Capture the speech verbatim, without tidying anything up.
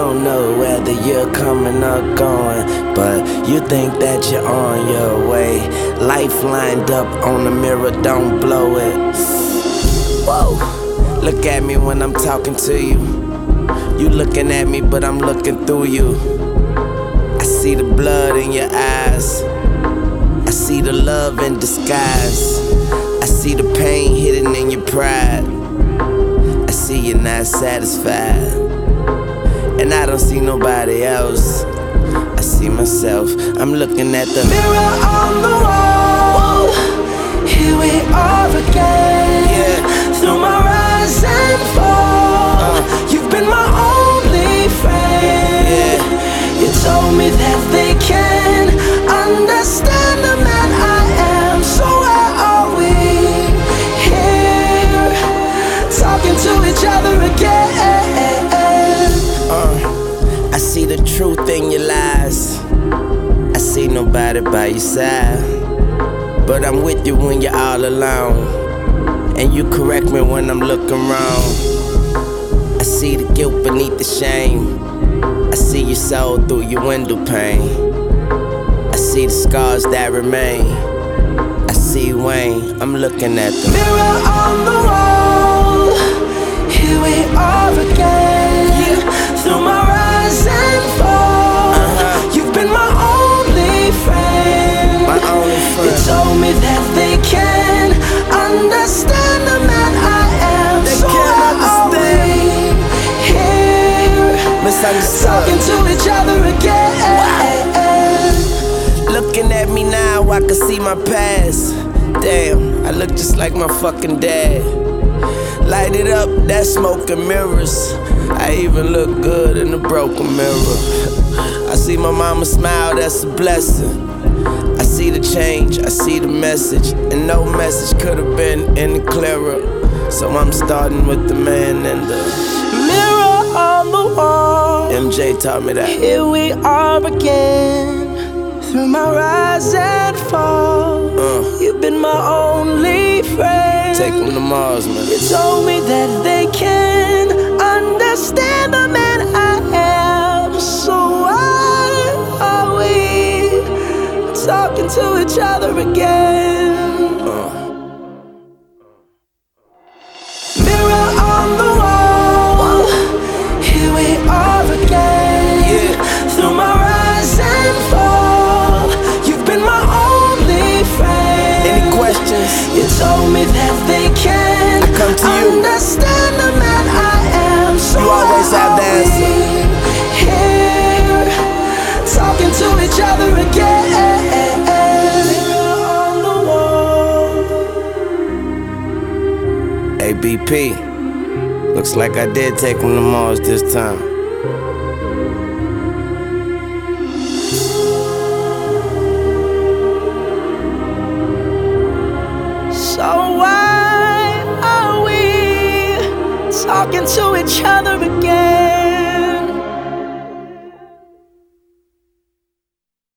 don't know whether you're coming or going, but you think that you're on your way. Life lined up on the mirror, don't blow it. Whoa, look at me when I'm talking to you. You looking at me, but I'm looking through you. I see the blood in your eyes. I see the love in disguise. I see the pain hidden in your pride. I see you're not satisfied, and I don't see nobody else. I see myself. I'm looking at the mirror on the wall. Here we are again. Yeah. Through my rise and fall, uh. you've been my only friend. Yeah. You told me that they can understand the man I am. So where are we? Here, talking to each other again. uh, I see the truth in your lies. I see nobody by your side, but I'm with you when you're all alone, and you correct me when I'm looking wrong. I see the guilt beneath the shame. I see your soul through your window pane. I see the scars that remain. I see Wayne, I'm looking at the mirror on the wall. Here we are again. Yeah. Through my rise and fall, uh-huh. you've been my only friend. My only friend. You told me that they can understand the man I am. They so can't understand. Here, talking to each other again. Wow. Looking at me now, I can see my past. Damn, I look just like my fucking dad. Light it up, that smoke and mirrors. I even look good in the broken mirror. I see my mama smile, that's a blessing. I see the change, I see the message, and no message could have been any clearer. So I'm starting with the man and the mirror on the wall. M J taught me that. Here we are again. Through my rise and fall, uh, you've been my only friend. Take them to Mars, man. You told me that they can understand the man I am. So why are we talking to each other again? Uh. Mirror on the wall. Here we are again. Yeah. Through my rise and fall, you've been my only friend. Any questions? You told me that they can I come to you. understand the man I am. So you always have the answer. Here, talking to each other again. Mirror on the wall. A B P. Looks like I did take him to Mars this time. So why are we talking to each